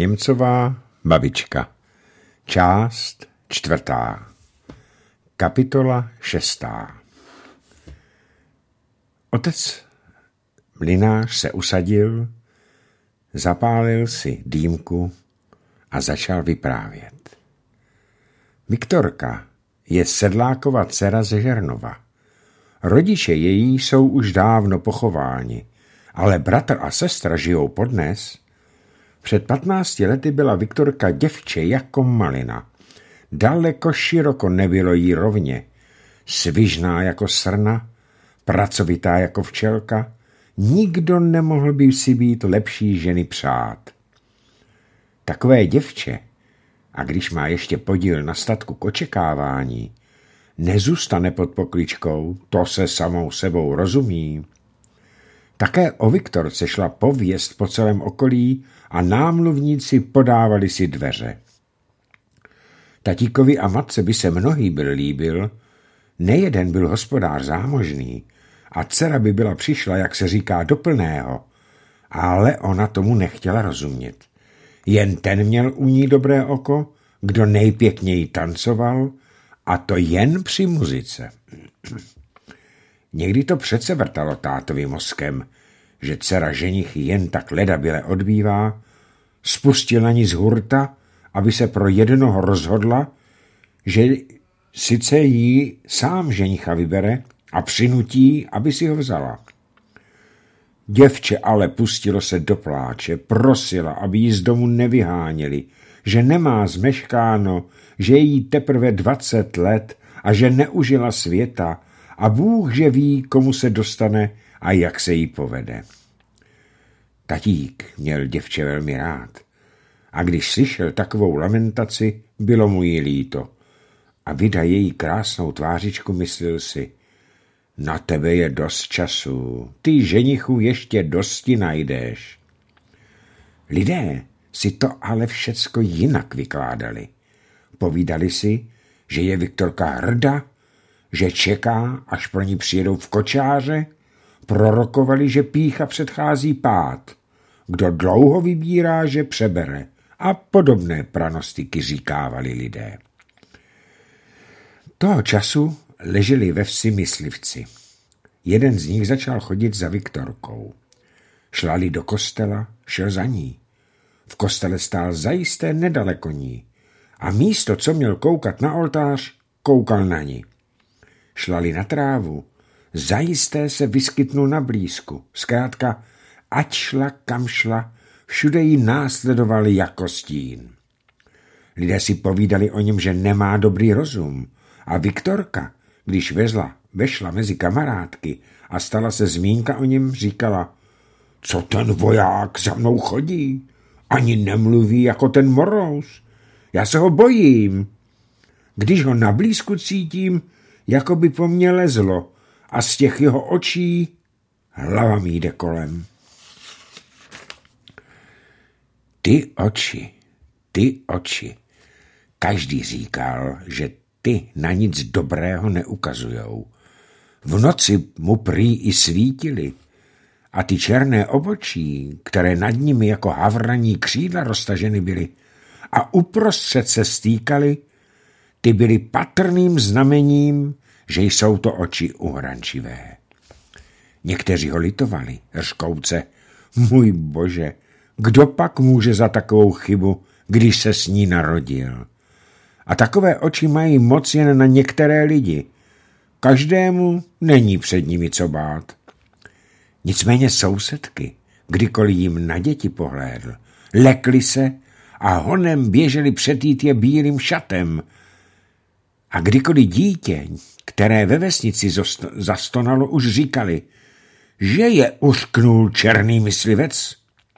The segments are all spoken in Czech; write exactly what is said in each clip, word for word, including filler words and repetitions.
Němcová, babička. Část čtvrtá. Kapitola šestá. Otec mlynář se usadil, zapálil si dýmku a začal vyprávět. Viktorka je sedlákova dcera ze Žernova. Rodiče její jsou už dávno pochováni, ale bratr a sestra žijou podnes. Před patnácti lety byla Viktorka děvče jako malina. Daleko široko nebylo jí rovně. Svižná jako srna, pracovitá jako včelka. Nikdo nemohl by si být lepší ženy přát. Takové děvče, a když má ještě podíl na statku k očekávání, nezůstane pod pokličkou, to se samou sebou rozumí. Také o Viktorce šla pověst po celém okolí a námluvníci podávali si dveře. Tatíkovi a matce by se mnohý byl líbil, nejeden byl hospodář zámožný a dcera by byla přišla, jak se říká, do plného, ale ona tomu nechtěla rozumět. Jen ten měl u ní dobré oko, kdo nejpěkněji tancoval, a to jen při muzice. Někdy to přece vrtalo tátovým mozkem, že dcera ženich jen tak ledabyle odbývá, spustil na ní z hurta, aby se pro jednoho rozhodla, že sice jí sám ženicha vybere a přinutí, aby si ho vzala. Děvče ale pustilo se do pláče, prosila, aby ji z domu nevyháněli, že nemá zmeškáno, že jí teprve dvacet let a že neužila světa a Bůh že ví, komu se dostane a jak se jí povede. Tatík měl děvče velmi rád a když slyšel takovou lamentaci, bylo mu jí líto a vida její krásnou tvářičku myslel si, na tebe je dost času, ty ženichu ještě dosti najdeš. Lidé si to ale všecko jinak vykládali. Povídali si, že je Viktorka hrda, že čeká, až pro ní přijedou v kočáře, prorokovali, že pýcha předchází pád, kdo dlouho vybírá, že přebere a podobné pranostiky říkávali lidé. Toho času leželi ve vsi myslivci. Jeden z nich začal chodit za Viktorkou. Šlali do kostela, šel za ní. V kostele stál zajisté nedaleko ní a místo, co měl koukat na oltář, koukal na ní. Šlali na trávu, zajisté se vyskytnul na blízku. Zkrátka, ať šla, kam šla, všude jí následoval jako stín. Lidé si povídali o něm, že nemá dobrý rozum a Viktorka, když vezla, vešla mezi kamarádky a stala se zmínka o něm, říkala, co ten voják za mnou chodí? Ani nemluví jako ten morous. Já se ho bojím. Když ho na blízku cítím, jako by po mně lezlo a z těch jeho očí hlava mi jde kolem. Ty oči, ty oči. Každý říkal, že ty na nic dobrého neukazujou. V noci mu prý i svítili a ty černé obočí, které nad nimi jako havraní křídla roztaženy byly a uprostřed se stýkaly, ty byly patrným znamením, že jsou to oči uhrančivé. Někteří ho litovali, řkouce, můj bože, kdo pak může za takovou chybu, když se s ní narodil? A takové oči mají moc jen na některé lidi. Každému není před nimi co bát. Nicméně sousedky, kdykoliv jim na děti pohlédl, lekli se a honem běželi přetít je bílým šatem. A kdykoliv dítě, které ve vesnici zastonalo, už říkali, že je uřknul černý myslivec.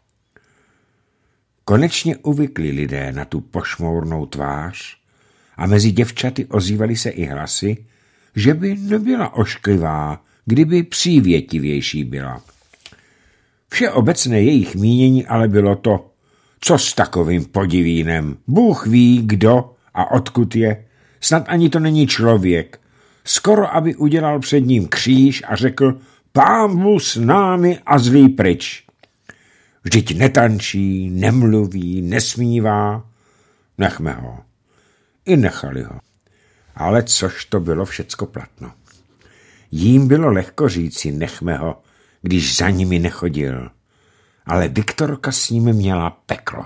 Konečně uvykli lidé na tu pošmournou tvář a mezi děvčaty ozývaly se i hlasy, že by nebyla ošklivá, kdyby přívětivější byla. Všeobecné jejich mínění ale bylo to, co s takovým podivínem, Bůh ví, kdo a odkud je, snad ani to není člověk, skoro aby udělal před ním kříž a řekl, Pán Bůh s námi a zlý pryč. Vždyť netančí, nemluví, nesmívá. Nechme ho. I nechali ho. Ale což to bylo všecko platno. Jím bylo lehko říci nechme ho, když za nimi nechodil. Ale Viktorka s ním měla peklo.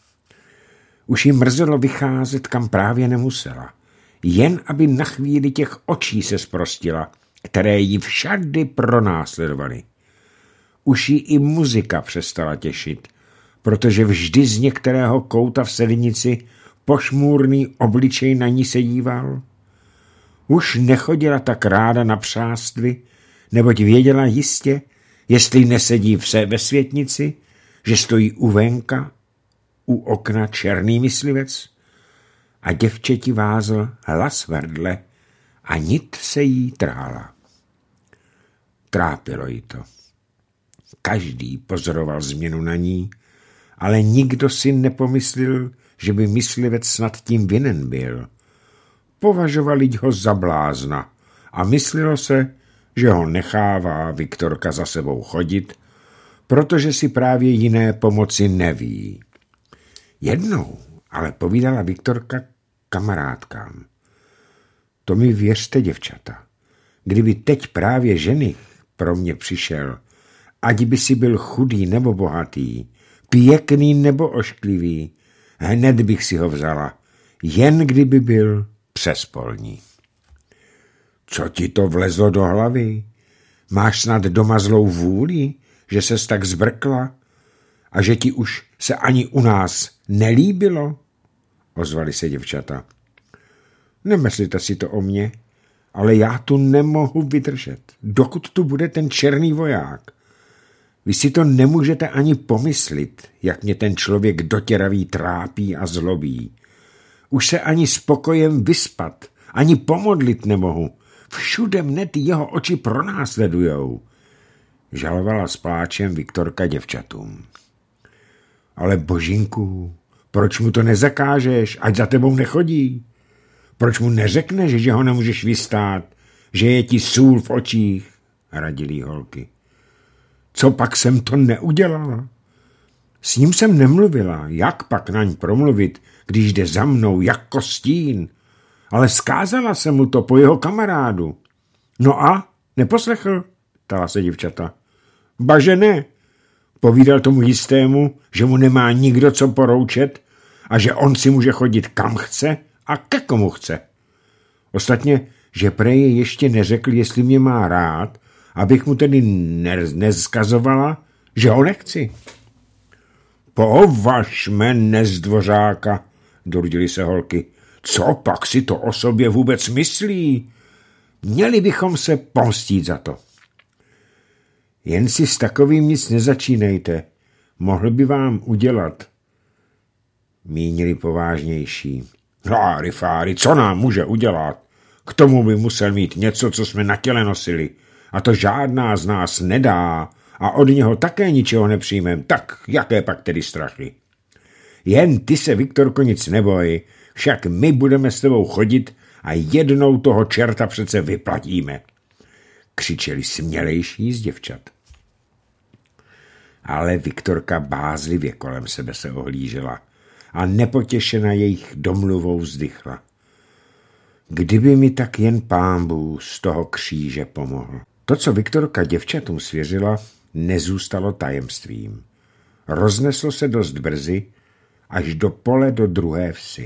Už jí mrzelo vycházet, kam právě nemusela. Jen aby na chvíli těch očí se zprostila, které ji všady pronásledovaly. Už jí i muzika přestala těšit, protože vždy z některého kouta v sednici pošmůrný obličej na ní se díval. Už nechodila tak ráda na přástvy, neboť věděla jistě, jestli nesedí vse ve světnici, že stojí u venka, u okna černý myslivec a děvčeti vázl hlas vedle a nit se jí trála. Trápilo jí to. Každý pozoroval změnu na ní, ale nikdo si nepomyslel, že by myslivec snad tím vinen byl. Považovali ho za blázna a myslelo se, že ho nechává Viktorka za sebou chodit, protože si právě jiné pomoci neví. Jednou ale povídala Viktorka kamarádkám. To mi věřte, děvčata, kdyby teď právě ženich pro mě přišel, ať by si byl chudý nebo bohatý, pěkný nebo ošklivý, hned bych si ho vzala, jen kdyby byl přespolní. Co ti to vlezlo do hlavy? Máš snad doma zlou vůli, že ses tak zbrkla a že ti už se ani u nás nelíbilo? Ozvali se děvčata. Nemyslíte si to o mě, ale já tu nemohu vydržet, dokud tu bude ten černý voják. Vy si to nemůžete ani pomyslit, jak mě ten člověk dotěravý trápí a zlobí. Už se ani spokojem vyspat, ani pomodlit nemohu. Všude mne ty jeho oči pronásledujou. Žalovala s pláčem Viktorka děvčatům. Ale božinku, proč mu to nezakážeš, ať za tebou nechodí? Proč mu neřekneš, že ho nemůžeš vystát, že je ti sůl v očích? Radili holky. Co pak jsem to neudělala? S ním jsem nemluvila, jak pak naň promluvit, když jde za mnou jako stín, ale vzkázala jsem mu to po jeho kamarádu. No a? Neposlechl? Ptala se děvčata. Baže ne. Povídal tomu jistému, že mu nemá nikdo co poroučet a že on si může chodit kam chce a ke komu chce. Ostatně, že prej ještě neřekl, jestli mě má rád, abych mu tedy nezkazovala, že ho nechci. Považme nezdvořáka, durdili se holky. Co pak si to o sobě vůbec myslí? Měli bychom se pomstít za to. Jen si s takovým nic nezačínejte. Mohl by vám udělat. Mínili povážnější. Háry fáry, co nám může udělat? K tomu by musel mít něco, co jsme na těle nosili. A to žádná z nás nedá. A od něho také ničeho nepřijmem. Tak jaké pak tedy strachy? Jen ty se, Viktorko, nic neboj. Však my budeme s tebou chodit a jednou toho čerta přece vyplatíme. Křičeli smělejší z děvčat. Ale Viktorka bázlivě kolem sebe se ohlížela a nepotěšena jejich domluvou vzdychla. Kdyby mi tak jen Pán Bůh z toho kříže pomohl. To, co Viktorka děvčatům svěřila, nezůstalo tajemstvím. Rozneslo se dost brzy až do pole do druhé vsi.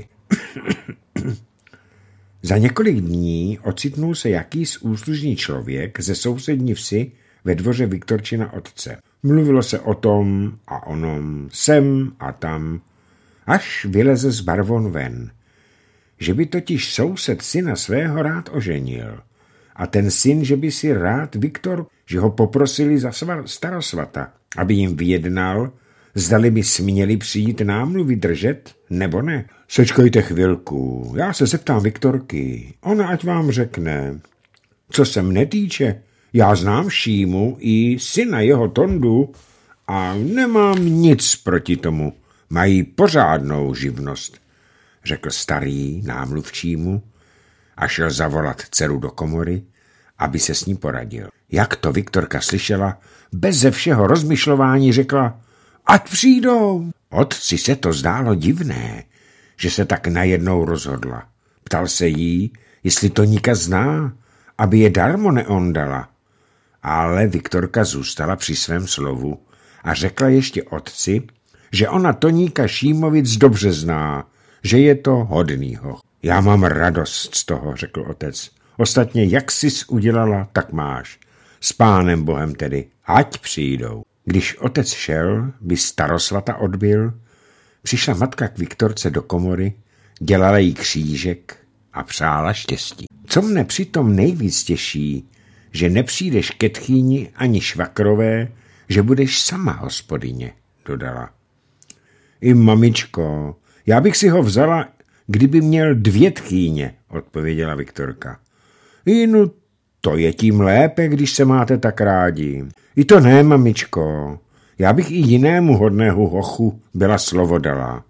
Za několik dní ocitnul se jakýs úslužný člověk ze sousední vsi ve dvoře Viktorčina otce. Mluvilo se o tom a onom, sem a tam, až vyleze z barvon ven, že by totiž soused syna svého rád oženil. A ten syn, že by si rád Viktor, že ho poprosili za starosvata, aby jim vyjednal, zdali by směli přijít námluvy držet, nebo ne. Sečkejte chvilku, já se zeptám Viktorky, ona ať vám řekne. Co se mne týče, já znám Šímu i syna jeho Tondu a nemám nic proti tomu. Mají pořádnou živnost, řekl starý námluvčímu a šel zavolat dceru do komory, aby se s ním poradil. Jak to Viktorka slyšela, beze všeho rozmyšlování řekla, ať přijdou. Otci se to zdálo divné, že se tak najednou rozhodla. Ptal se jí, jestli Toníka zná, aby je darmo neondala. Ale Viktorka zůstala při svém slovu a řekla ještě otci, že ona Toníka Šímovic dobře zná, že je to hodnýho. Já mám radost z toho, řekl otec. Ostatně, jak jsi udělala, tak máš. S pánem Bohem tedy, ať přijdou. Když otec šel, by starosvata odbyl, přišla matka k Viktorce do komory, dělala jí křížek a přála štěstí. Co mne přitom nejvíc těší, že nepřijdeš ke tchýni ani švakrové, že budeš sama hospodyně, dodala. I mamičko, já bych si ho vzala, kdyby měl dvě tchýně, odpověděla Viktorka. I no, to je tím lépe, když se máte tak rádi. I to ne, mamičko, já bych i jinému hodného hochu byla slovo dala.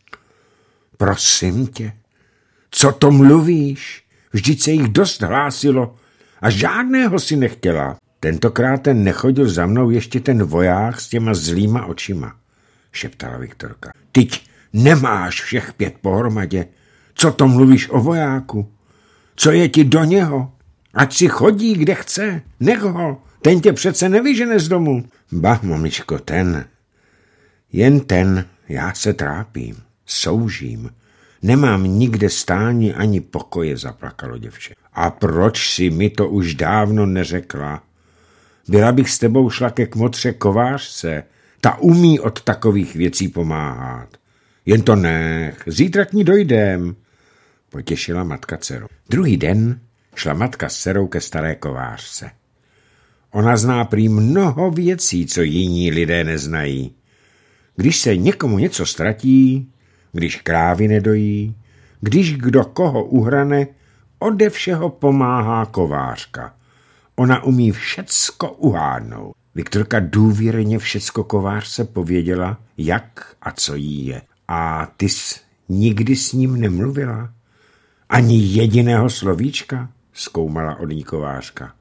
Prosím tě, co to mluvíš? Vždyť se jich dost hlásilo a žádného si nechtěla. Tentokrát ten nechodil za mnou ještě ten voják s těma zlýma očima, šeptala Viktorka. Tyť nemáš všech pět pohromadě. Co to mluvíš o vojáku? Co je ti do něho? Ať si chodí, kde chce. Nech ho, ten tě přece nevyžene z domu. Bah, mamičko, ten. Jen ten, já se trápím, soužím. Nemám nikde stání ani pokoje, zaplakalo děvče. A proč si mi to už dávno neřekla? Byla bych s tebou šla ke kmotře kovářce. Ta umí od takových věcí pomáhat. Jen to nech, zítra k ní dojdem, potěšila matka dceru. Druhý den šla matka s dcerou ke staré kovářce. Ona zná prý mnoho věcí, co jiní lidé neznají. Když se někomu něco ztratí, když krávy nedojí, když kdo koho uhrane, ode všeho pomáhá kovářka. Ona umí všecko uhádnout. Viktorka důvěrně všecko kovářce pověděla, jak a co jí je. A ty jsi nikdy s ním nemluvila? Ani jediného slovíčka? Zkoumala od ní kovářka.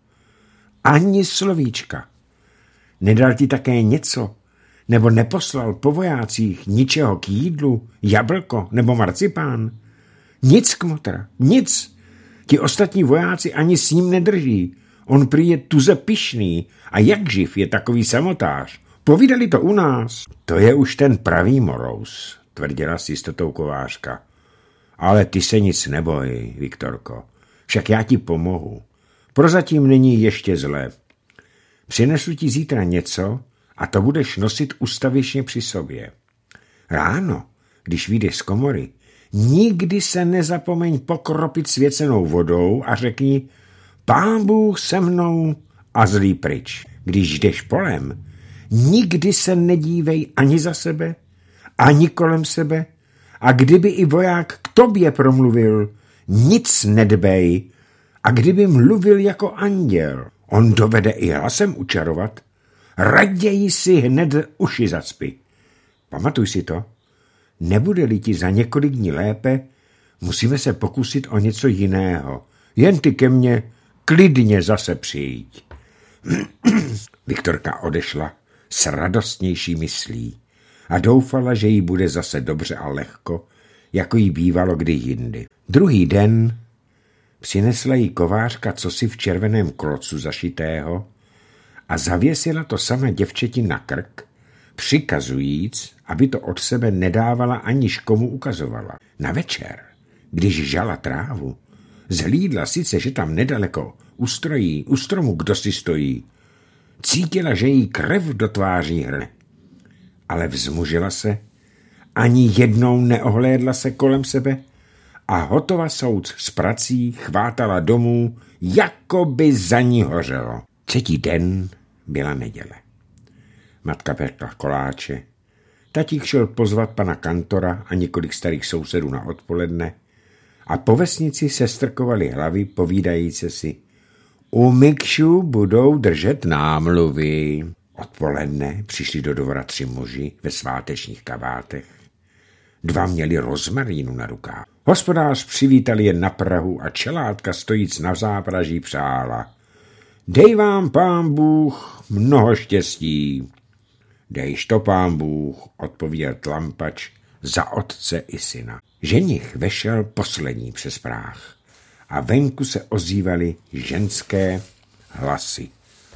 Ani slovíčka. Nedal ti také něco? Nebo neposlal po vojácích ničeho k jídlu, jablko nebo marcipán? Nic, kmotra, nic. Ti ostatní vojáci ani s ním nedrží. On prý je tuze pyšný a jak živ je takový samotář. Povídali to u nás. To je už ten pravý morous, tvrdila s jistotou kovářka. Ale ty se nic neboj, Viktorko. Však já ti pomohu. Prozatím není ještě zlé. Přinesu ti zítra něco a to budeš nosit ustavičně při sobě. Ráno, když vyjdeš z komory, nikdy se nezapomeň pokropit svěcenou vodou a řekni Pán Bůh se mnou a zlý pryč. Když jdeš polem, nikdy se nedívej ani za sebe, ani kolem sebe a kdyby i voják k tobě promluvil, nic nedbej a kdyby mluvil jako anděl, on dovede i hlasem učarovat, raději si hned uši zacpi. Pamatuj si to, nebude-li ti za několik dní lépe, musíme se pokusit o něco jiného. Jen ty ke mně klidně zase přijď. Viktorka odešla s radostnější myslí a doufala, že jí bude zase dobře a lehko, jako jí bývalo kdy jindy. Druhý den přinesla jí kovářka cosi v červeném klocu zašitého a zavěsila to sama děvčeti na krk, přikazujíc, aby to od sebe nedávala aniž komu ukazovala. Na večer, když žala trávu, zhlídla sice, že tam nedaleko u strojí, u stromu kdo si stojí. Cítila, že jí krev do tváří hrne. Ale vzmužila se, ani jednou neohlédla se kolem sebe a hotova souc s prací chvátala domů, jako by za ní hořelo. Třetí den byla neděle. Matka pekla koláče, tatík šel pozvat pana kantora a několik starých sousedů na odpoledne a po vesnici se strkovali hlavy, povídajíce si. U Mikšů budou držet námluvy. Odpoledne přišli do dvora tři muži ve svátečních kabátech. Dva měli rozmarínu na rukách. Hospodář přivítal je na prahu a čelátka stojíc na zápraží přála. Dej vám, pán Bůh, mnoho štěstí. Dejš to pán Bůh, odpověděl tlampač za otce i syna. Ženich vešel poslední přes práh a venku se ozývaly ženské hlasy.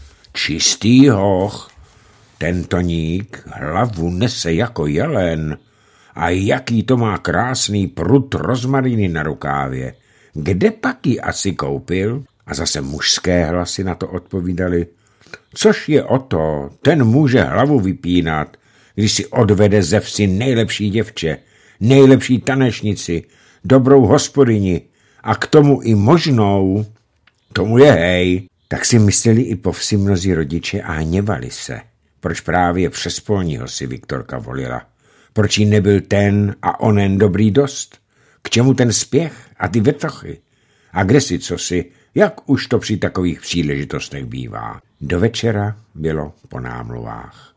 Čistý hoch, ten Toník hlavu nese jako jelen a jaký to má krásný prut rozmariny na rukávě. Kde pak ji asi koupil? A zase mužské hlasy na to odpovídali. Což je o to, ten může hlavu vypínat, když si odvede ze vsi nejlepší děvče, nejlepší tanečnici, dobrou hospodyni a k tomu i možnou, tomu je hej. Tak si mysleli i po vsi mnozí rodiče a hněvali se. Proč právě přes polního si Viktorka volila? Proč jí nebyl ten a onen dobrý dost? K čemu ten spěch a ty vetochy? A kde si cosi, jak už to při takových příležitostech bývá? Do večera bylo po námluvách.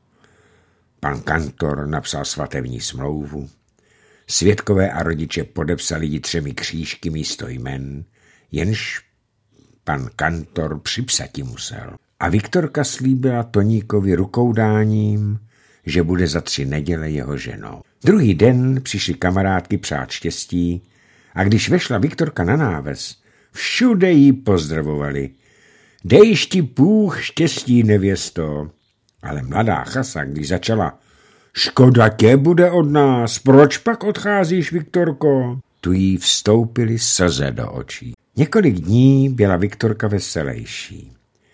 Pan kantor napsal svatební smlouvu. Svědkové a rodiče podepsali ji třemi křížky místo jmen, jenž pan kantor připsati musel. A Viktorka slíbila Toníkovi rukoudáním, že bude za tři neděle jeho ženou. Druhý den přišli kamarádky přát štěstí a když vešla Viktorka na náves, všude jí pozdravovali. Dejš ti Bůh štěstí, nevěsto. Ale mladá chasa, když začala, škoda tě bude od nás, proč pak odcházíš, Viktorko? Tu jí vstoupily slze do očí. Několik dní byla Viktorka veselejší.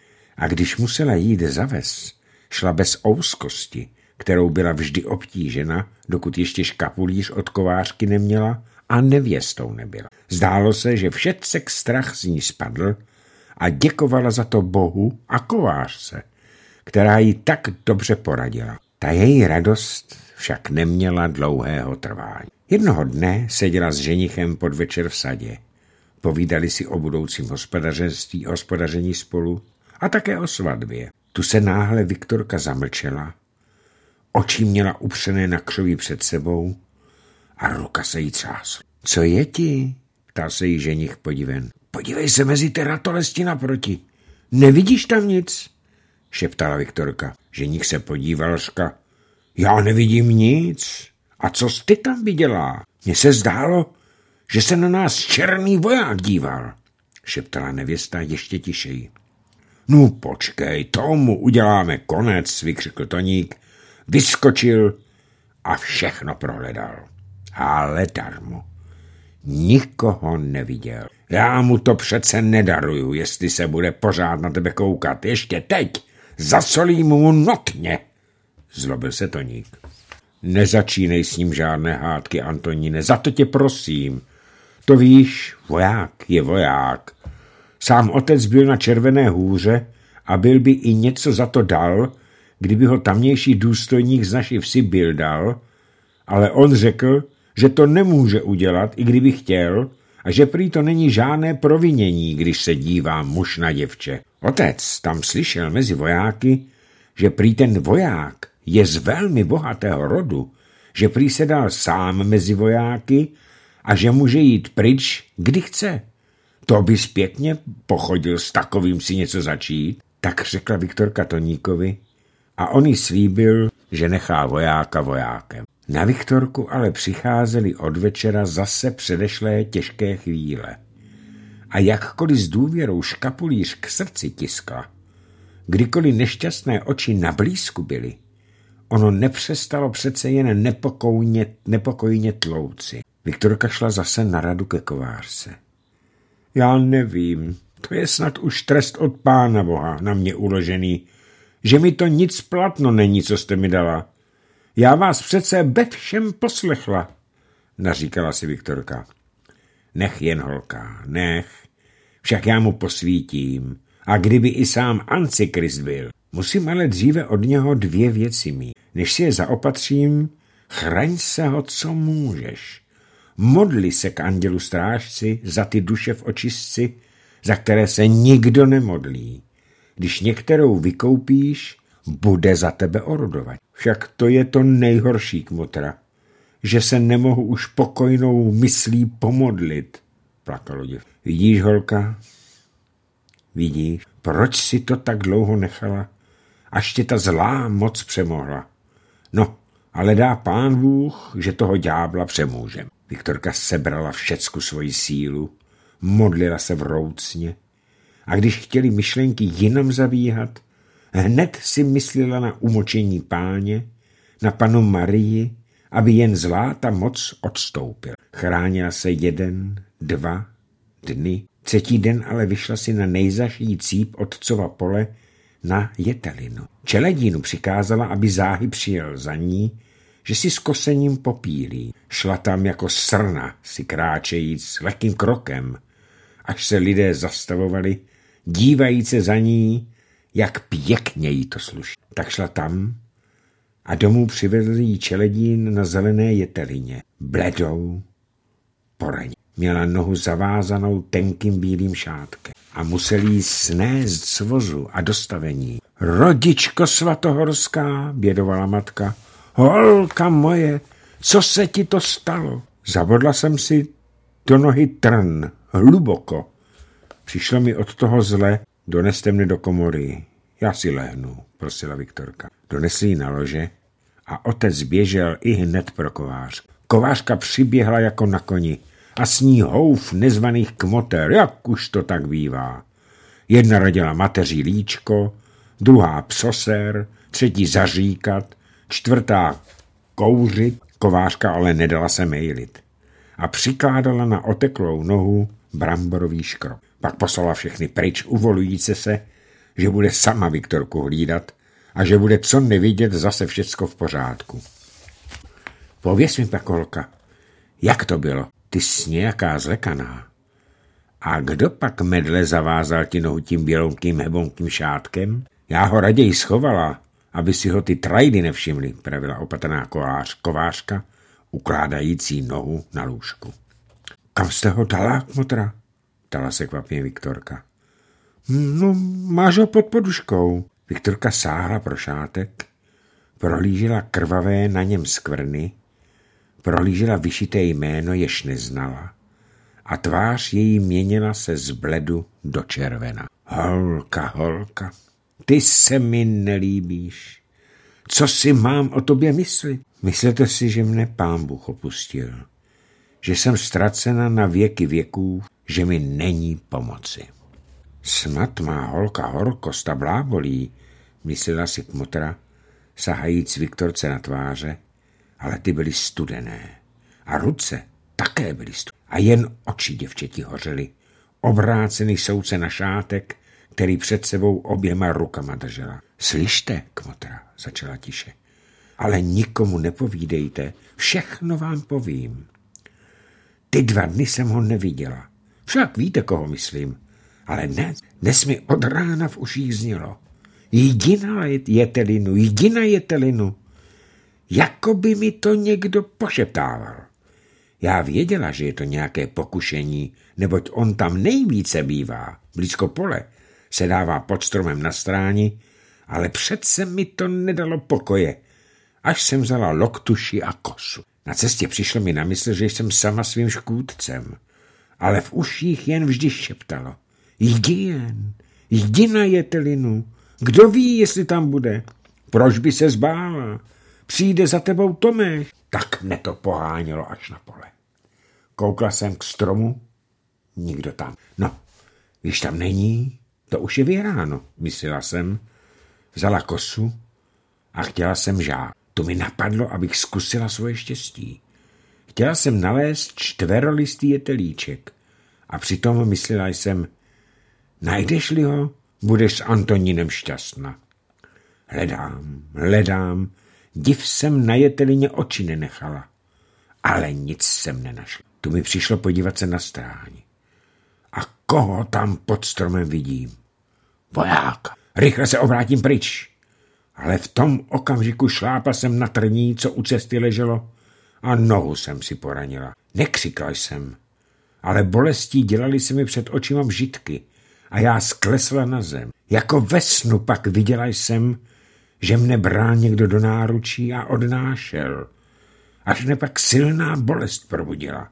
A když musela jít za ves, šla bez ouskosti, kterou byla vždy obtížena, dokud ještě škapulíř od kovářky neměla a nevěstou nebyla. Zdálo se, že všetcek strach z ní spadl a děkovala za to Bohu a kovářce, která jí tak dobře poradila. Ta její radost však neměla dlouhého trvání. Jednoho dne seděla s ženichem podvečer v sadě. Povídali si o budoucím hospodařenství, hospodaření spolu a také o svatbě. Tu se náhle Viktorka zamlčela, oči měla upřené na křoví před sebou a ruka se jí třásla. Co je ti? Ptal se jí ženich podiven. Podívej se mezi ty ratolesti naproti. Nevidíš tam nic? Šeptala Viktorka. Ženich se podíval, řka. Já nevidím nic. A co jsi ty tam viděla? Mně se zdálo, že se na nás černý voják díval, šeptala nevěsta ještě tišeji. No počkej, tomu uděláme konec, vykřikl Toník, vyskočil a všechno prohledal. Ale darmo. Nikoho neviděl. Já mu to přece nedaruju, jestli se bude pořád na tebe koukat. Ještě teď zasolím mu notně, zlobil se Toník. Nezačínej s ním žádné hádky, Antoníne, za to tě prosím. To víš, voják je voják. Sám otec byl na Červené hůře a byl by i něco za to dal, kdyby ho tamnější důstojník z naší vsi byl dal, ale on řekl, že to nemůže udělat, i kdyby chtěl, a že prý to není žádné provinění, když se dívá muž na děvče. Otec tam slyšel mezi vojáky, že prý ten voják je z velmi bohatého rodu, že prý se dal sám mezi vojáky a že může jít pryč, kdy chce. To bys pěkně pochodil s takovým si něco začít, tak řekla Viktorka Toníkovi a on jí slíbil, že nechá vojáka vojákem. Na Viktorku ale přicházely od večera zase předešlé těžké chvíle. A jakkoliv s důvěrou škapulíř k srdci tiskla, kdykoliv nešťastné oči na blízku byly, ono nepřestalo přece jen nepokojně, nepokojně tlouci. Viktorka šla zase na radu ke kovářce. Já nevím, to je snad už trest od Pána Boha na mě uložený, že mi to nic platno není, co jste mi dala. Já vás přece ve všem poslechla, naříkala si Viktorka. Nech jen, holka, nech, však já mu posvítím. A kdyby i sám Antikrist byl, musím ale dříve od něho dvě věci mít. Než si je zaopatřím, chraň se ho, co můžeš. Modli se k andělu strážci za ty duše v očistci, za které se nikdo nemodlí. Když některou vykoupíš, bude za tebe orodovat. Však to je to nejhorší, kmotra, že se nemohu už pokojnou myslí pomodlit, plakalo děv. Vidíš, holka? Vidíš, proč si to tak dlouho nechala, až tě ta zlá moc přemohla? No, ale dá pán Bůh, že toho ďábla přemůžem. Viktorka sebrala všecku svoji sílu, modlila se vroucně a když chtěli myšlenky jinam zabíhat, hned si myslela na umočení Páně, na panu Marii, aby jen zlá ta moc odstoupil. Chránila se jeden, dva dny, třetí den ale vyšla si na nejzaší cíp otcova pole na Jetelinu. Čeledínu přikázala, aby záhy přijel za ní, že si s kosením popílí. Šla tam jako srna, si kráčejíc lehkým krokem, až se lidé zastavovali, dívajíc se za ní, jak pěkně jí to sluší. Tak šla tam a domů přivedl jí Čeledín na zelené Jetelině, bledou, poraně. Měla nohu zavázanou tenkým bílým šátkem a musel jí snést z vozu a dostavení. Rodičko svatohorská, bědovala matka, holka moje, co se ti to stalo? Zabodla jsem si do nohy trn, hluboko. Přišlo mi od toho zle, doneste mne do komory. Já si lehnu, prosila Viktorka. Donesli ji na lože a otec běžel i hned pro kovář. Kovářka přiběhla jako na koni a s ní houf nezvaných kmoter, jak už to tak bývá. Jedna radila mateří líčko, druhá psoser, třetí zaříkat, čtvrtá kouřit, kovářka ale nedala se mejlit a přikládala na oteklou nohu bramborový škrob. Pak poslala všechny pryč, uvolujíce se, že bude sama Viktorku hlídat a že bude co nevidět zase všecko v pořádku. Pověz mi pak, holka, jak to bylo? Ty jsi nějaká zlekaná. A kdo pak medle zavázal ti nohu tím bělonkým hebonkým šátkem? Já ho raději schovala, aby si ho ty trajdy nevšimli, pravila opatrná kovář, kovářka, ukládající nohu na lůžku. Kam jste ho dala, kmotra? Ptala se kvapně Viktorka. No, máš ho pod poduškou. Viktorka sáhla pro šátek, prohlížela krvavé na něm skvrny, prohlížela vyšité jméno, jež neznala, a tvář její měnila se z bledu do červena. Holka, holka, ty se mi nelíbíš. Co si mám o tobě myslit? Myslete si, že mne pán Bůh opustil, že jsem ztracena na věky věků, že mi není pomoci. Snad má holka horkost a blábolí, myslela si kmotra, sahajíc Viktorce na tváře, ale ty byly studené. A ruce také byly studené. A jen oči děvčeti hořely, obrácený souce na šátek, který před sebou oběma rukama držela. Slyšte, kmotra, začala tiše, ale nikomu nepovídejte, všechno vám povím. Ty dva dny jsem ho neviděla. Však víte, koho myslím. Ale ne, dnes mi od rána v uších znělo. Jdi na Jetelinu, jdi na Jetelinu. Jako by mi to někdo pošeptával. Já věděla, že je to nějaké pokušení, neboť on tam nejvíce bývá, blízko pole, se dává pod stromem na stráni, ale přece mi to nedalo pokoje, až jsem vzala loktuši a kosu. Na cestě přišlo mi na mysl, že jsem sama svým škůdcem, ale v uších jen vždy šeptalo. Jdi jen, jdi na Jetelinu, kdo ví, jestli tam bude. Proč by se zbála? Přijde za tebou Tomáš. Tak mne to pohánělo až na pole. Koukla jsem k stromu, nikdo tam. No, když tam není, to už je vyhráno, myslela jsem. Vzala kosu a chtěla jsem žát. To mi napadlo, abych zkusila svoje štěstí. Chtěla jsem nalézt čtverolistý jetelíček a přitom myslela jsem, najdeš-li ho, budeš s Antonínem šťastná. Hledám, hledám, div jsem na Jetelině oči nenechala, ale nic jsem nenašla. Tu mi přišlo podívat se na stráň. A koho tam pod stromem vidím? Vojáka. Rychle se obrátím pryč. Ale v tom okamžiku šlápla jsem na trní, co u cesty leželo, a nohu jsem si poranila. Nekřikla jsem, ale bolestí dělali se mi před očima vžitky a já sklesla na zem. Jako ve snu pak viděla jsem, že mne brál někdo do náručí a odnášel. Až mne pak silná bolest probudila.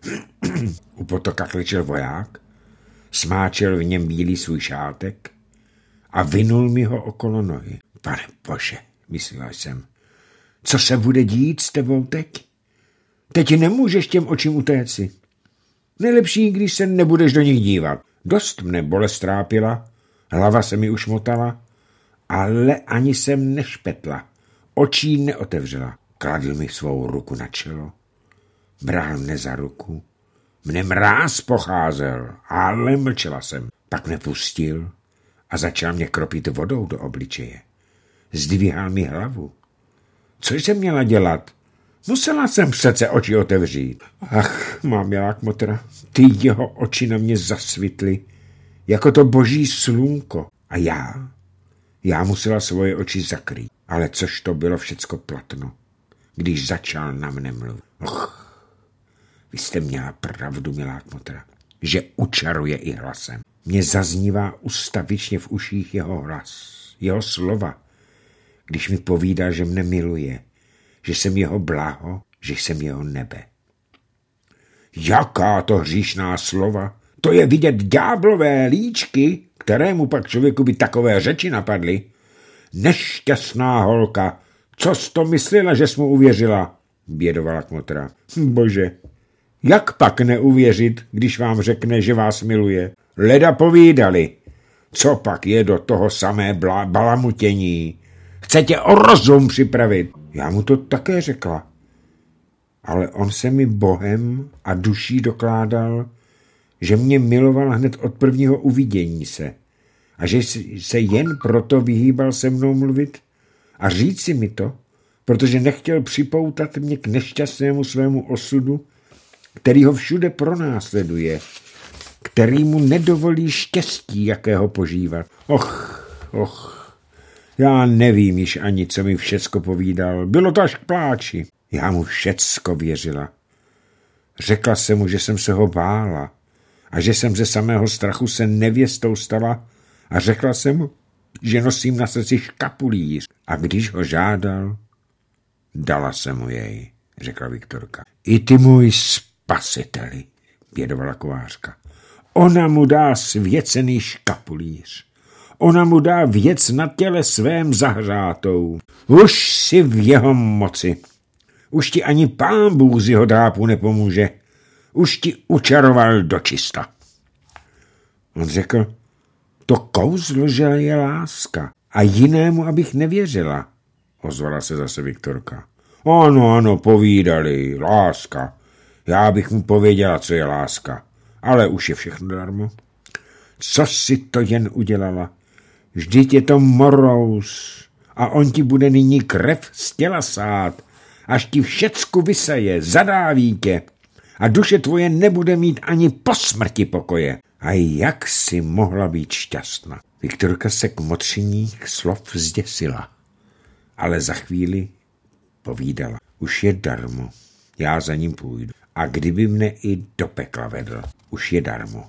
U potoka klečel voják, smáčel v něm bílý svůj šátek a vinul mi ho okolo nohy. Pane Bože, myslela jsem, Co se bude dít s tebou teď? Teď nemůžeš těm očím utéci. Nejlepší, když se nebudeš do nich dívat. Dost mne bolest trápila, hlava se mi už motala, ale ani jsem nešpetla. Očí neotevřela. Kladl mi svou ruku na čelo. Bral mne za ruku. Mne mráz pocházel, ale mlčela jsem. Pak mne pustil a začal mě kropit vodou do obličeje. Zdvíhal mi hlavu. Co jsem měla dělat? Musela jsem přece oči otevřít. Ach, má milá kmotra, ty jeho oči na mě zasvitly, jako to boží slunko. A já? Já musela svoje oči zakrýt. Ale což to bylo všecko platno, když začal na mne mluvit. Och, vy jste měla pravdu, milá kmotra, že učaruje i hlasem. Mně zaznívá ustavičně v uších jeho hlas, jeho slova, když mi povídá, že mne miluje, že jsem jeho blaho, že jsem jeho nebe. Jaká to hříšná slova? To je vidět ďáblové líčky, kterému pak člověku by takové řeči napadly. Nešťastná holka, co jsi to myslela, že jsi mu uvěřila? Bědovala kmotra. Bože, jak pak neuvěřit, když vám řekne, že vás miluje? Leda povídali. Co pak je do toho samé bla- balamutění? Chce tě o rozum připravit. Já mu to také řekla. Ale on se mi bohem a duší dokládal, že mě miloval hned od prvního uvidění se a že se jen proto vyhýbal se mnou mluvit a říci mi to, protože nechtěl připoutat mě k nešťastnému svému osudu, který ho všude pronásleduje, který mu nedovolí štěstí, jakého požívat. Och, och, já nevím již ani, co mi všecko povídal. Bylo to až k pláči. Já mu všecko věřila. Řekla jsem mu, že jsem se ho bála a že jsem ze samého strachu se nevěstou stala a řekla jsem mu, že nosím na srdci škapulíř. A když ho žádal, dala jsem mu jej, řekla Viktorka. I ty můj spasiteli, bědovala kovářka. Ona mu dá svěcený škapulíř. Ona mu dá věc na těle svém zahřátou. Už si v jeho moci. Už ti ani pán Bůh z jeho drápu nepomůže. Už ti učaroval dočista. On řekl, to kouzlo, že je láska. A jinému, abych nevěřila. Ozvala se zase Viktorka. Ano, ano, povídali, láska. Já bych mu pověděla, co je láska. Ale už je všechno darmo. Co si to jen udělala? Vždyť je to morous a on ti bude nyní krev z těla sát, až ti všecku vysaje, zadáví tě a duše tvoje nebude mít ani po smrti pokoje. A jak si mohla být šťastná? Viktorka se k motřiních slov zděsila, ale za chvíli povídala. Už je darmo, já za ním půjdu. A kdyby mne i do pekla vedl, už je darmo.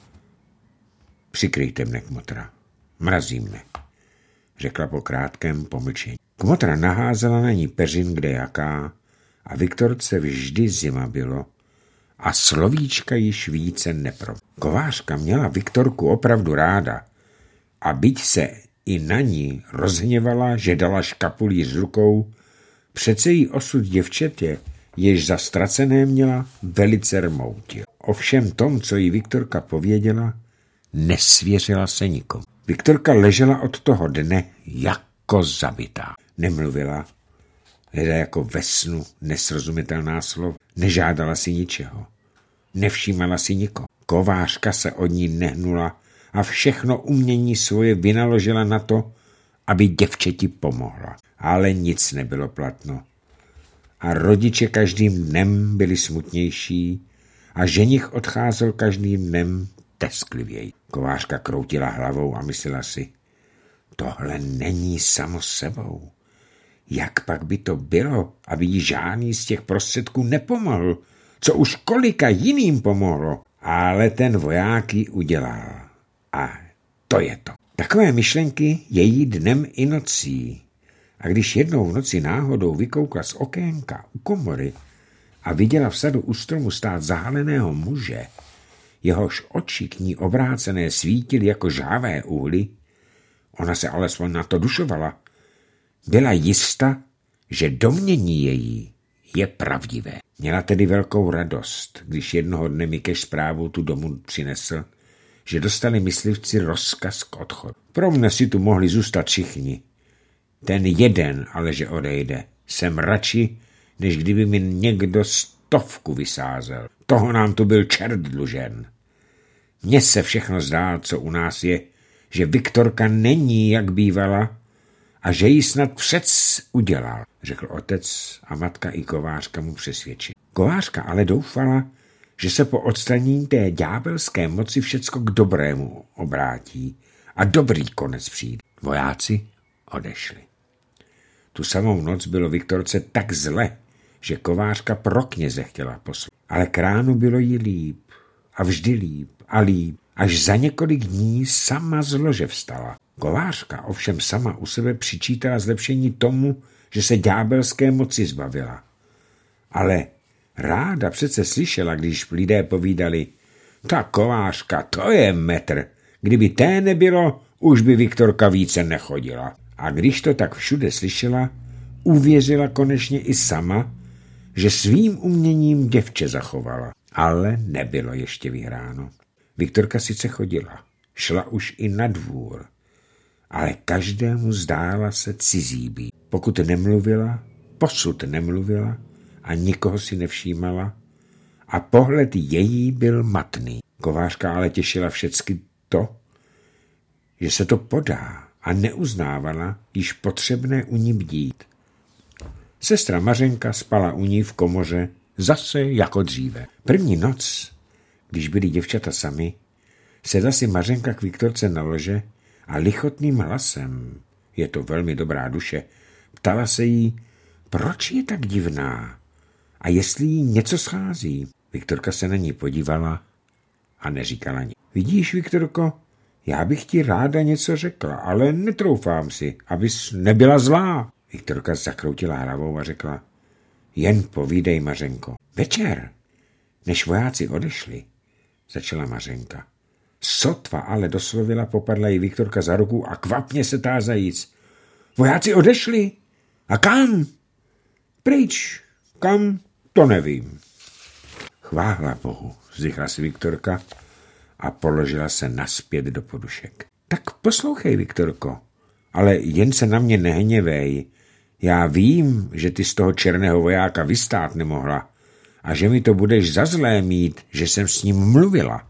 Přikryjte mne, kmotra. Mrazí mne, řekla po krátkém pomlčení. Kmotra naházela na ní peřin kde jaká a Viktorce vždy zima bylo a slovíčka již více nepro. Kovářka měla Viktorku opravdu ráda a byť se i na ní rozhněvala, že dala škapulíř rukou, přece jí osud děvčetě, jež za ztracené měla, velice rmoutil. O všem tom, co jí Viktorka pověděla, nesvěřila se nikomu. Viktorka ležela od toho dne jako zabitá. Nemluvila, hledala jako ve snu nesrozumitelná slova. Nežádala si ničeho. Nevšímala si nikoho. Kovářka se od ní nehnula a všechno umění svoje vynaložila na to, aby děvčeti pomohla. Ale nic nebylo platno. A rodiče každým dnem byli smutnější a ženich odcházel každým dnem tesklivěji. Kovářka kroutila hlavou a myslela si, tohle není samo sebou. Jak pak by to bylo, aby jí žádný z těch prostředků nepomohl? Co už kolika jiným pomohlo? Ale ten voják ji udělal. A to je to. Takové myšlenky její dnem i nocí. A když jednou v noci náhodou vykoukla z okénka u komory a viděla v sadu u stromu stát zahaleného muže, jehož oči k ní obrácené svítily jako žhavé uhly, ona se alespoň na to dušovala. Byla jista, že domnění její je pravdivé. Měla tedy velkou radost, když jednoho dne Mikeš zprávu tu domů přinesl, že dostali myslivci rozkaz k odchodu. Pro mne si tu mohli zůstat všichni. Ten jeden, ale že odejde, jsem radši, než kdyby mi někdo stovku vysázel. Toho nám tu byl čert dlužen. Mně se všechno zdá, co u nás je, že Viktorka není, jak bývala, a že ji snad přec udělal, řekl otec a matka i kovářka mu přesvědčili. Kovářka ale doufala, že se po odstranění té ďábelské moci všecko k dobrému obrátí a dobrý konec přijde. Vojáci odešli. Tu samou noc bylo Viktorce tak zle, že kovářka pro kněze chtěla poslat. Ale k ránu bylo jí líp a vždy líp a líp, až za několik dní sama z lože vstala. Kovářka ovšem sama u sebe přičítala zlepšení tomu, že se ďábelské moci zbavila. Ale ráda přece slyšela, když lidé povídali, ta kovářka, to je metr, kdyby té nebylo, už by Viktorka více nechodila. A když to tak všude slyšela, uvěřila konečně i sama, že svým uměním děvče zachovala. Ale nebylo ještě vyhráno. Viktorka sice chodila, šla už i na dvůr, ale každému zdála se cizí být. Pokud nemluvila, posud nemluvila a nikoho si nevšímala a pohled její byl matný. Kovářka ale těšila všecky to, že se to podá a neuznávala již potřebné u ní bdít. Sestra Mařenka spala u ní v komoře zase jako dříve. První noc, když byli děvčata sami, sedla si Mařenka k Viktorce na lože a lichotným hlasem, je to velmi dobrá duše, ptala se jí, proč je tak divná a jestli jí něco schází. Viktorka se na ní podívala a neříkala nic. Vidíš, Viktorko, já bych ti ráda něco řekla, ale netroufám si, abys nebyla zlá. Viktorka zakroutila hlavou a řekla, jen povídej, Mařenko. Večer, než vojáci odešli, začala Mařenka. Sotva ale doslovila, popadla jí Viktorka za ruku a kvapně se tázajíc. Vojáci odešli? A kam? Pryč. Kam? To nevím. Chvála Bohu, vzdychla si Viktorka a položila se naspět do podušek. Tak poslouchej, Viktorko, ale jen se na mě nehněvej. Já vím, že ty z toho černého vojáka vystát nemohla a že mi to budeš za zlé mít, že jsem s ním mluvila.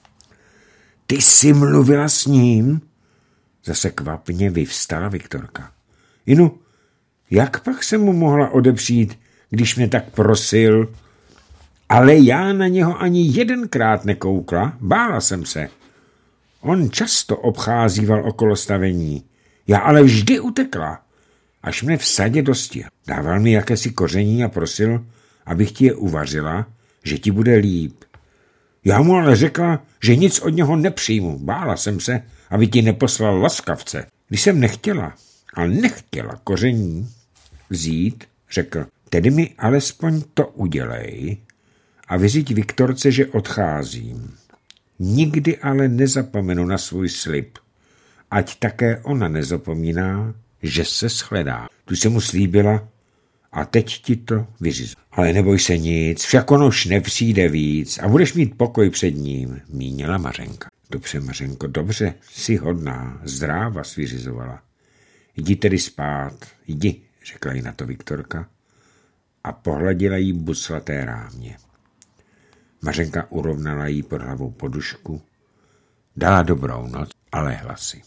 Ty jsi mluvila s ním? Zase kvapně vyvstala Viktorka. Inu, jak pak jsem mu mohla odepřít, když mě tak prosil? Ale já na něho ani jedenkrát nekoukla, bála jsem se. On často obcházíval okolo stavení, já ale vždy utekla, až mne v sadě dostihl. Dával mi jakési koření a prosil, abych ti je uvařila, že ti bude líp. Já mu ale řekla, že nic od něho nepřijmu. Bála jsem se, aby ti neposlal laskavce. Když jsem nechtěla, ale nechtěla koření vzít, řekl, tedy mi alespoň to udělej a vyřiď Viktorce, že odcházím. Nikdy ale nezapomenu na svůj slib, ať také ona nezapomíná, že se shledá. Tu se mu slíbila a teď ti to vyřizu. Ale neboj se nic, však on už nepřijde víc a budeš mít pokoj před ním, mínila Mařenka. Dobře, Mařenko, dobře, jsi hodná, zdráva, vyřizovala. Jdi tedy spát, jdi, řekla jí na to Viktorka a pohladila jí buslaté rámě. Mařenka urovnala jí pod hlavou podušku, dala dobrou noc a lehla si.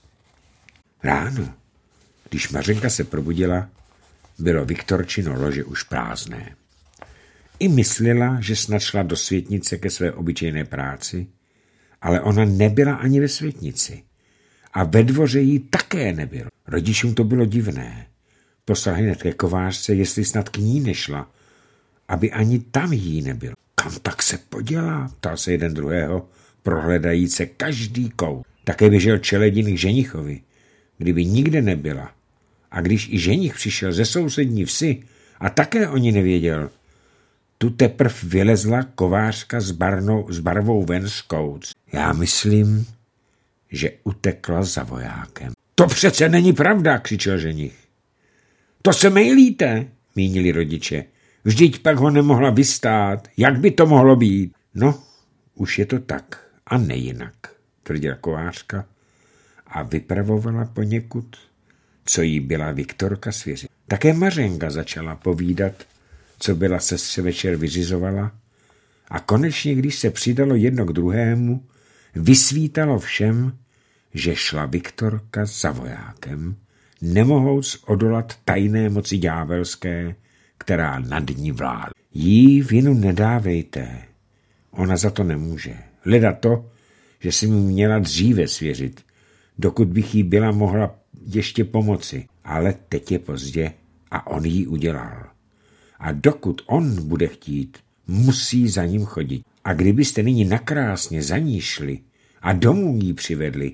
Ráno, když Mařenka se probudila, bylo Viktorčino lože už prázdné. I myslela, že snad šla do světnice ke své obyčejné práci, ale ona nebyla ani ve světnici. A ve dvoře jí také nebylo. Rodičům to bylo divné. Poslal hned ke kovářce, jestli snad k ní nešla, aby ani tam jí nebylo. Kam tak se podělá? Ptal se jeden druhého, prohledajíce každý kout. Také běžel Čeledin k ženichovi, kdyby nikde nebyla. A když i ženich přišel ze sousední vsi a také o ní nevěděl, tu teprv vylezla kovářka s, barnou, s barvou ven z kouc. Já myslím, že utekla za vojákem. To přece není pravda, křičel ženich. To se mejlíte, mínili rodiče. Vždyť pak ho nemohla vystát. Jak by to mohlo být? No, už je to tak a nejinak, tvrdila kovářka a vypravovala poněkud, co jí byla Viktorka svěřit. Také Mařenka začala povídat, co byla sestře večer vyřizovala, a konečně, když se přidalo jedno k druhému, vysvítalo všem, že šla Viktorka za vojákem, nemohouc odolat tajné moci ďábelské, která nad ní vládla. Jí vinu nedávejte, ona za to nemůže. Leda to, že si mi měla dříve svěřit, dokud bych jí byla mohla ještě pomoci, ale teď je pozdě a on jí udělal. A dokud on bude chtít, musí za ním chodit. A kdybyste nyní nakrásně za ní šli a domů jí přivedli,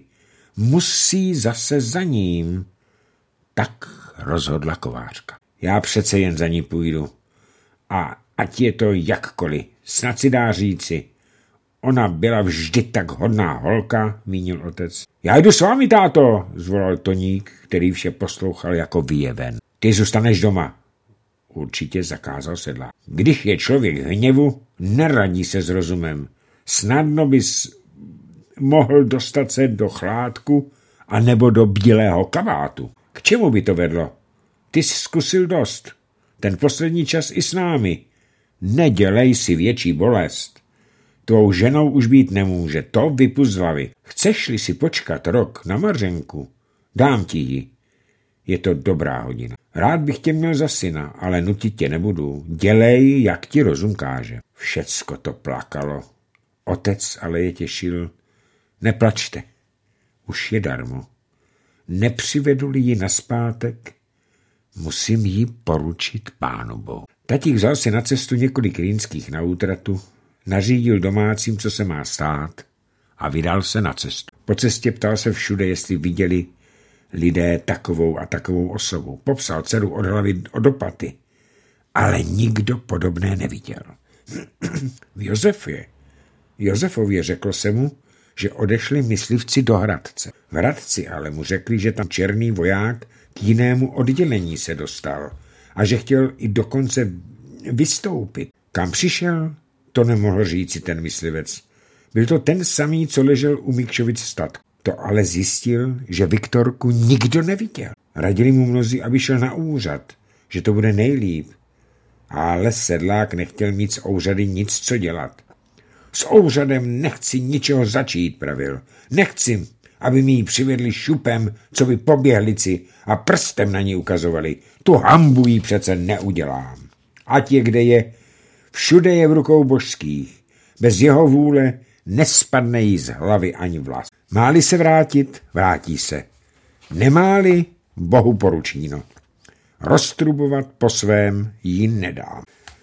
musí zase za ním. Tak rozhodla kovářka. Já přece jen za ní půjdu. A ať je to jakkoliv, snad si dá říci. Ona byla vždy tak hodná holka, mínil otec. Já jdu s vámi, táto, zvolal Toník, který vše poslouchal jako vyjeven. Ty zůstaneš doma. Určitě zakázal sedlák. Když je člověk v hněvu, neradí se s rozumem. Snadno bys mohl dostat se do chládku a nebo do bílého kabátu. K čemu by to vedlo? Ty jsi zkusil dost. Ten poslední čas i s námi. Nedělej si větší bolest. Tvou ženou už být nemůže, to vypust z hlavy. Chceš-li si počkat rok na Mařenku? Dám ti ji. Je to dobrá hodina. Rád bych tě měl za syna, ale nutit tě nebudu. Dělej, jak ti rozum káže. Všecko to plakalo. Otec ale je těšil. Neplačte. Už je darmo. Nepřivedu-li ji naspátek, musím jí poručit Pánu Bohu. Tatík vzal si na cestu několik rýnských na útratu, nařídil domácím, co se má stát, a vydal se na cestu. Po cestě ptal se všude, jestli viděli lidé takovou a takovou osobu. Popsal dceru od hlavy do paty, ale nikdo podobné neviděl. V Josefě, Josefově řekl se mu, že odešli myslivci do Hradce. V Hradci ale mu řekli, že tam černý voják k jinému oddělení se dostal a že chtěl i dokonce vystoupit. Kam přišel? To nemohl říci ten myslivec. Byl to ten samý, co ležel u Mikšovic statku. To ale zjistil, že Viktorku nikdo neviděl. Radili mu mnozí, aby šel na úřad, že to bude nejlíp. Ale sedlák nechtěl mít z úřady nic co dělat. S úřadem nechci ničeho začít, pravil. Nechci, aby mi ji přivedli šupem, co by poběhlici a prstem na ní ukazovali. Tu hambu jí přece neudělám. Ať je kde je, všude je v rukou božských. Bez jeho vůle nespadne jí z hlavy ani vlas. Máli se vrátit, vrátí se. Nemáli, Bohu poručíno. Roztrubovat po svém jí nedám.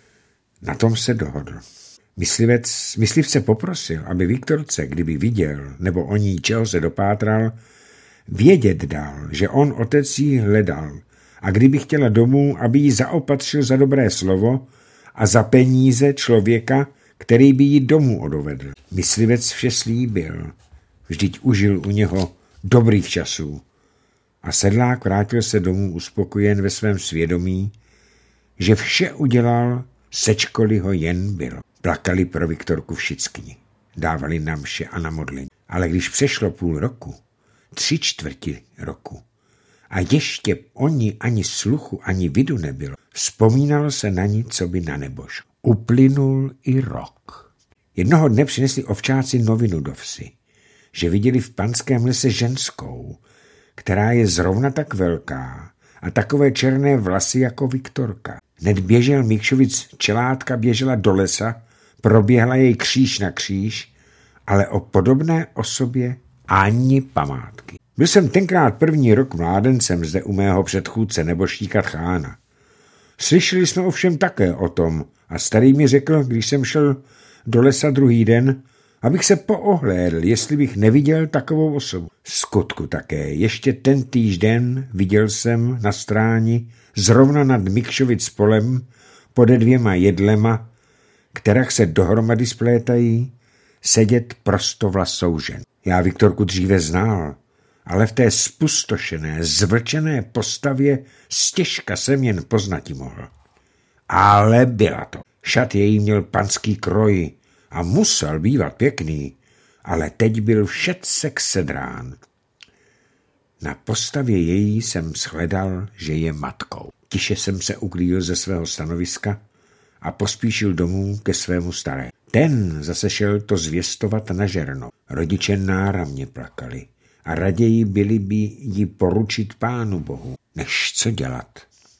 Na tom se dohodl. Myslivec, myslivce poprosil, aby Viktorce, kdyby viděl, nebo o ní čeho se dopátral, vědět dal, že on otec jí hledal a kdyby chtěla domů, aby jí zaopatřil za dobré slovo a za peníze člověka, který by jí domů odovedl. Myslivec vše slíbil, vždyť užil u něho dobrých časů. A sedlák vrátil se domů uspokojen ve svém svědomí, že vše udělal, sečkoli ho jen bylo. Plakali pro Viktorku všichni, dávali na mše a na modlení. Ale když přešlo půl roku, tři čtvrti roku, a ještě o ní ani sluchu, ani vidu nebylo, vzpomínalo se na ní, co by na nebož. Uplynul i rok. Jednoho dne přinesli ovčáci novinu do vsi, že viděli v panském lese ženskou, která je zrovna tak velká a takové černé vlasy jako Viktorka. Hned běžel Mikšovic čelátka, běžela do lesa, proběhla jej kříž na kříž, ale o podobné osobě ani památky. Byl jsem tenkrát první rok mládencem zde u mého předchůdce neboštíka Tchána. Slyšeli jsme ovšem také o tom a starý mi řekl, když jsem šel do lesa druhý den, abych se poohlédl, jestli bych neviděl takovou osobu. Skutku také, ještě ten týžden viděl jsem na stráni zrovna nad Mikšovic polem pode dvěma jedlema, kterých se dohromady splétají, sedět prostovlasou žen. Já Viktorku dříve znal ale v té spustošené, zvlčené postavě stěžka jsem jen poznati mohl. Ale byla to. Šat její měl panský kroj a musel bývat pěkný, ale teď byl všetsek sedrán. Na postavě její jsem shledal, že je matkou. Tiše jsem se uklidil ze svého stanoviska a pospíšil domů ke svému staré. Ten zase šel to zvěstovat na žerno. Rodiče náramně plakali a raději byli by ji poručit Pánu Bohu, než co dělat.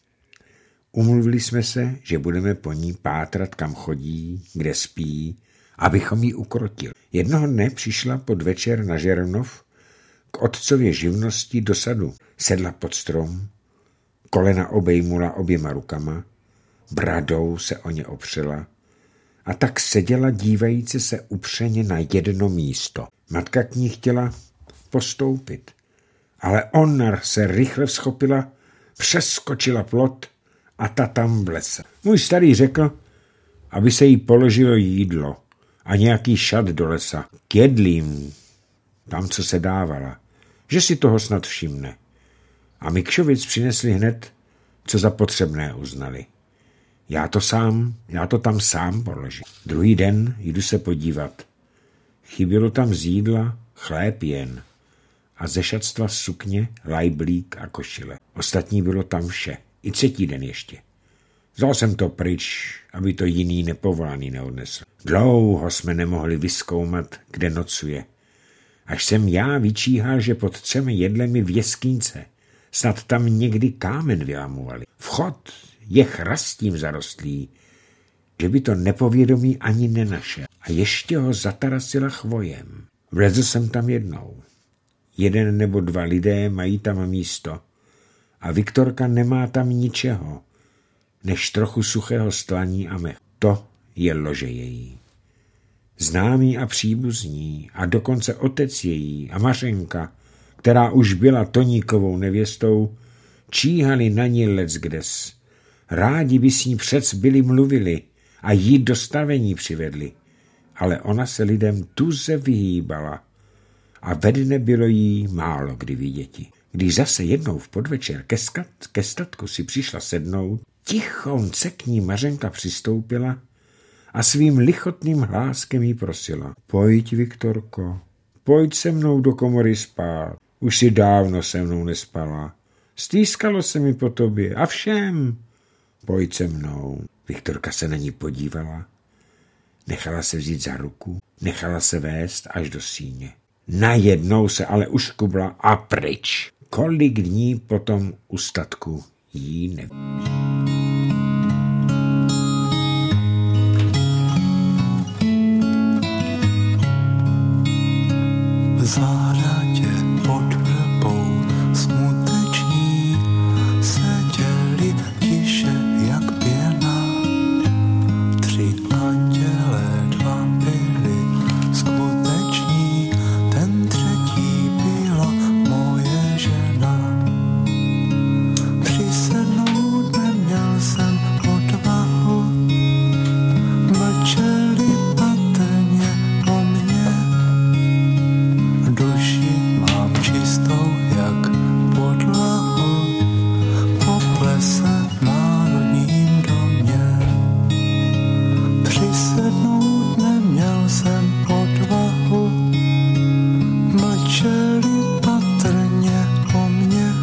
Umluvili jsme se, že budeme po ní pátrat, kam chodí, kde spí, abychom ji ukrotili. Jednoho dne přišla pod večer na Žernov k otcově živnosti do sadu. Sedla pod strom, kolena obejmula oběma rukama, bradou se o ně opřela a tak seděla dívající se upřeně na jedno místo. Matka k ní chtěla postoupit, ale ona se rychle vzchopila, přeskočila plot a ta tam vlesla. Můj starý řekl, aby se jí položilo jídlo a nějaký šat do lesa k jedlím, tam, co se dávala, že si toho snad všimne. A Mikšovic přinesli hned, co za potřebné uznali. Já to sám, já to tam sám položím. Druhý den jdu se podívat. Chybělo tam z jídla chléb jen a ze šatstva sukně, lajblík a košile. Ostatní bylo tam vše. I třetí den ještě. Vzal jsem to pryč, aby to jiný nepovolaný neodnesl. Dlouho jsme nemohli vyzkoumat, kde nocuje. Až jsem já vyčíhal, že pod třemi jedlemi v jeskýnce snad tam někdy kámen vylamovali. Vchod je chrastím zarostlý, že by to nepovědomí ani nenašel. A ještě ho zatarasila chvojem. Vlezl jsem tam jednou. Jeden nebo dva lidé mají tam místo a Viktorka nemá tam ničeho, než trochu suchého stlaní a mech. To je lože její. Známí a příbuzní a dokonce otec její a Mařenka, která už byla Toníkovou nevěstou, číhali na ní leckdes. Rádi by s ní přec byli mluvili a jí do stavení přivedli, ale ona se lidem tuze vyhýbala a ve dne bylo jí málo kdy viděti. Když zase jednou v podvečer ke, skat, ke statku si přišla sednout, tichonce k ní Mařenka přistoupila a svým lichotným hláskem jí prosila. Pojď, Viktorko, pojď se mnou do komory spát. Už si dávno se mnou nespala. Stýskalo se mi po tobě a všem. Pojď se mnou. Viktorka se na ní podívala, nechala se vzít za ruku, nechala se vést až do síně. Najednou se ale uškubla a pryč. Kolik dní potom u statku jí neví. V zahradě pod vrbou smuteční seděli tiše jak pěna. Tři andělé, dva byli skuteční, ten třetí byla moje žena. Přisednout neměl jsem odvahu, mlčeli patrně o mě. Duši mám čistou jak podlahu, po plese v Národním domě. Přisednout neměl jsem odvahu, mlčeli patrně o mě.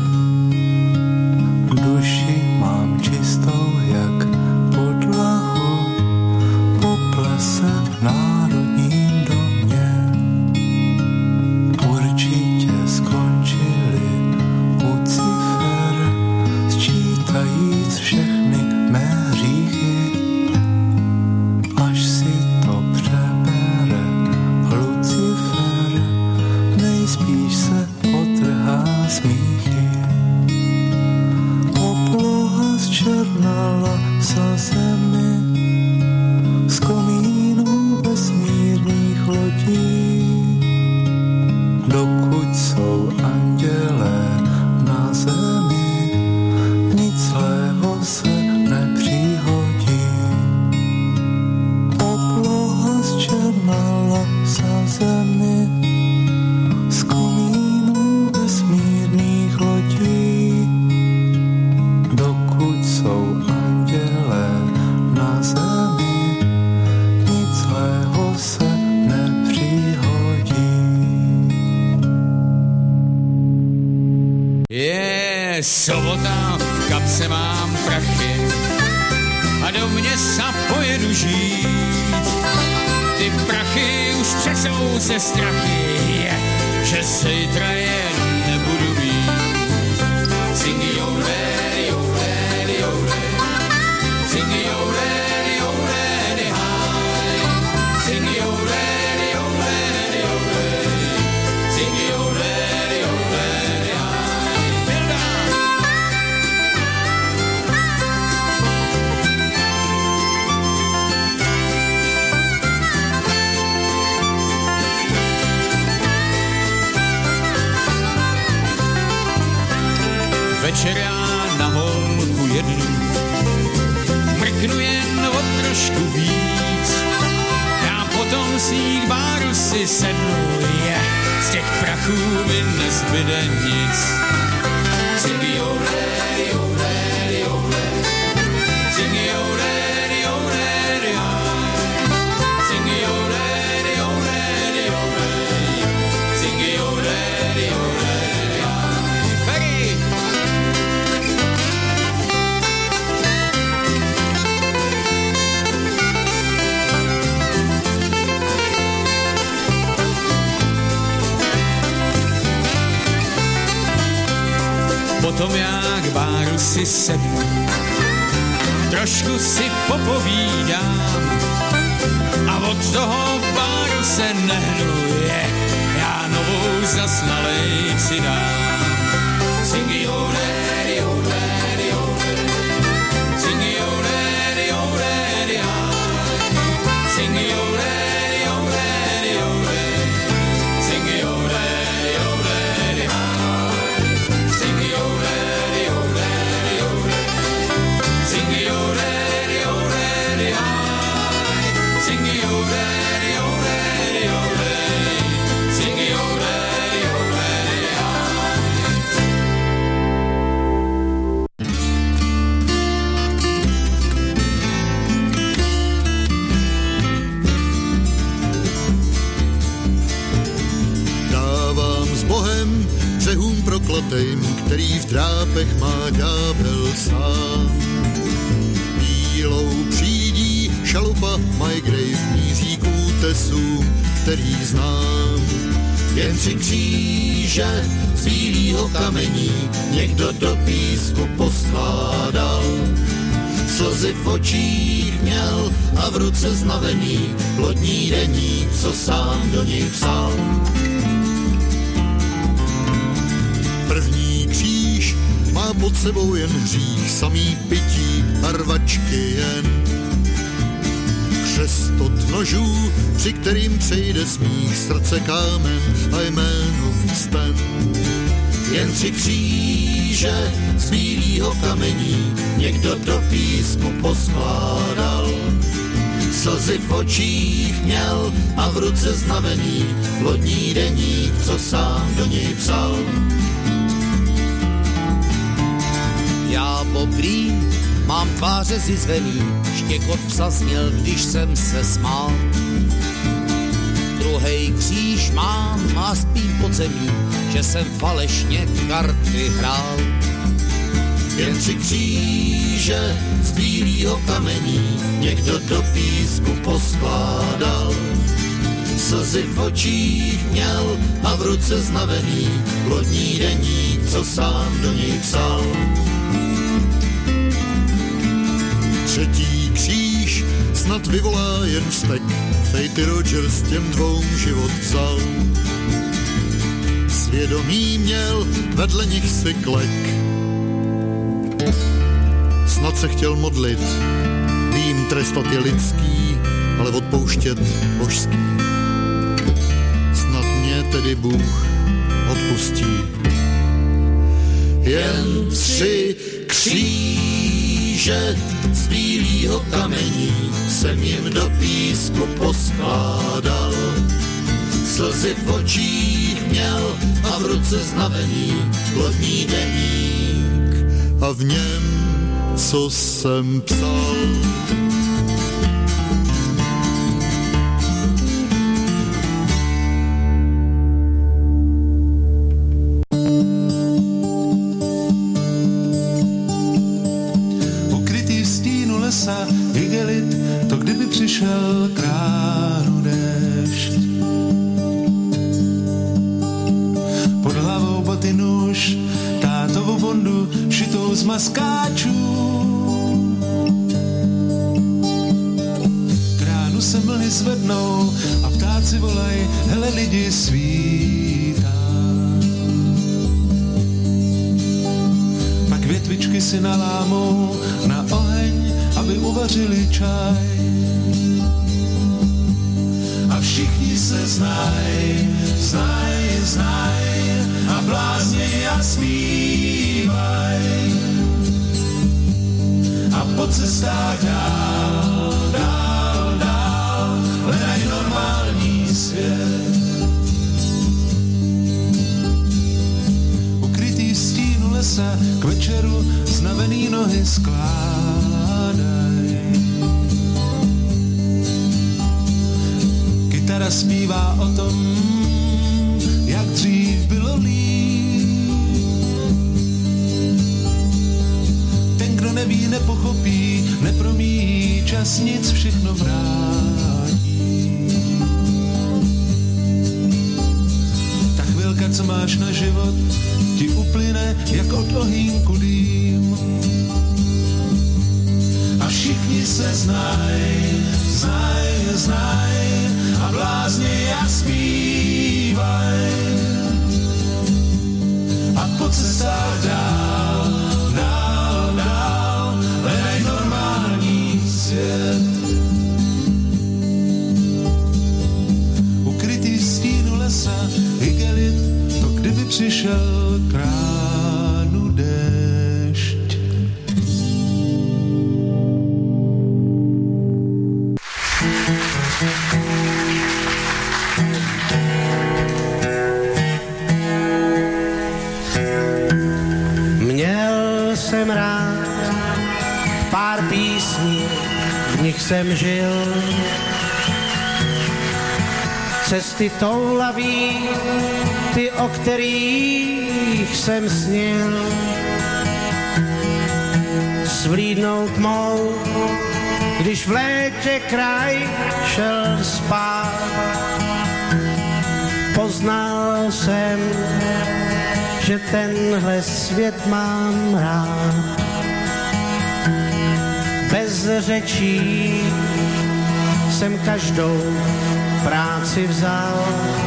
Duši mám čistou jak podlahu, po plese v Národním domě. Určitě skončili u cifer, sčítajíc všechny mé hříchy. Až si to přebere Lucifer, nejspíš se potrhá smíchy. Obloha zčernala za zemi, z komínů vesmírných lodí. Dokud jsou andělé na zemi, nic zlého se nepřihodí. Obloha zčernala za zemi, z komínů vesmírných je sobota, v kapse mám prachy a do města pojedu žít. Ty prachy už přesou se strachy, že se jitra jen nebudu mít. Singy jole, jole, jole, singy jole, jole, haj, singy jole, jole, jole, singy jole, jole, haj. Milda! Večer já na holku jednu, mrknu jen o trošku víc. Já potom z jich báru si sednu, je, z těch prachů mi nezbyde nic. Singy jole, jole, jole, singy jole, jole, jole, singy jole, jole, jole, singy jole, jole, Ferry! Potom já k báru si sednu, trošku si popovídám a od toho báru se nehnu, je, já novou zas nalej si dám. Singy jole, jole, jole, singy jole, jole, jole, singy jole, jole, jole, singy jole, jole, singy jole, jole, jole, singy jole, jole, singy jole, jole, jole, singy jole, jole. Dávám s Bohem břehům prokletejm, který v drápech má ďábel sám. Bílou přídí šalupa Majgrave míří k útesům, který znám. Jen tři kříže z bílýho kamení někdo do písku poskládal. Slzy v očích měl a v ruce znavený lodní deník, co sám do něj psal. První kříž má pod sebou jen hřích, samý pití a rvačky jen. Křest od nožů, při kterým přejde smích, srdce kámen a jméno sten. Jen tři kříže z bílýho kamení někdo do písku poskládal. Slzy v očích měl a v ruce znavený lodní deník, co sám do něj psal. Já poprý mám tváře zizvený, štěkot psa zněl, když jsem se smál. Druhej kříž mám a spím pod zemí, že jsem falešně karty hrál. Jen tři kříže z bílýho kamení někdo do písku poskládal. Slzy v očích měl a v ruce znavený lodní deník, co sám do něj psal. Třetí kříž snad vyvolá jen vztek, Fejty Rogers těm dvou život vzal. Svědomí měl vedle nich si klek, snad se chtěl modlit, vím, trestat je lidský, ale odpouštět božský. Snad mě tedy Bůh odpustí. Jen tři kříže z bílýho kamení jsem jim do písku poskládal. Slzy v očích měl a v ruce znavený lodní deník a v něm, co jsem psal. a skáču. K ránu se mlhy zvednou a ptáci volaj, hele lidi, svítá. Pak větvičky si nalámou na oheň, aby uvařili čaj. A všichni se znaj, znaj, znaj a blázněj a zpívaj. A po cestách dál, dál, dál, hledaj normální svět. Ukrytý v stínu lesa k večeru znavený nohy skládaj. Kytara zpívá o tom, jak dřív bylo líp. Ten, kdo neví, nepochopí, nepromíjí, čas nic, všechno vrátí. Ta chvilka, co máš na život, ti uplyne jak od ohýnku dým. A všichni se znaj, znaj, znaj a blázněj a zpívaj. A po cestách dál, dál, dál, hledaj normální svět. Ukrytý stínu lesa, igelit, to kdyby přišel k ránu déšť. Jsem rád pár písní, v nich jsem žil. Cesty toulaví, ty, o kterých jsem snil. Svlídnout mou, když v létě kraj šel spát. Poznal jsem, že tenhle svět mám rád. Bez řečí jsem každou práci vzal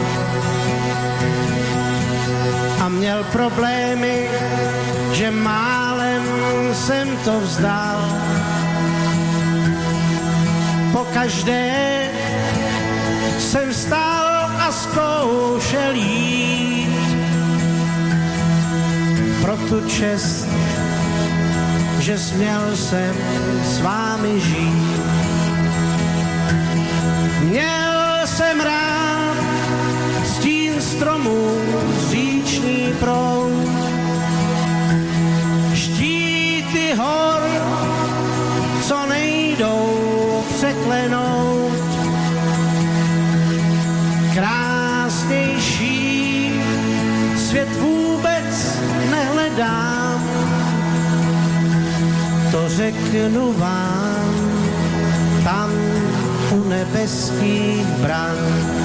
a měl problémy, že málem jsem to vzdal. Pokaždé jsem stál a zkoušel jít pro tu čest, že směl jsem s vámi žít. Měl jsem rád stín stromů, říční proud, štíty hor, co nejdou překlenout. Krásnější svět vůbec nehledám, to řeknu vám tam u nebeských bran.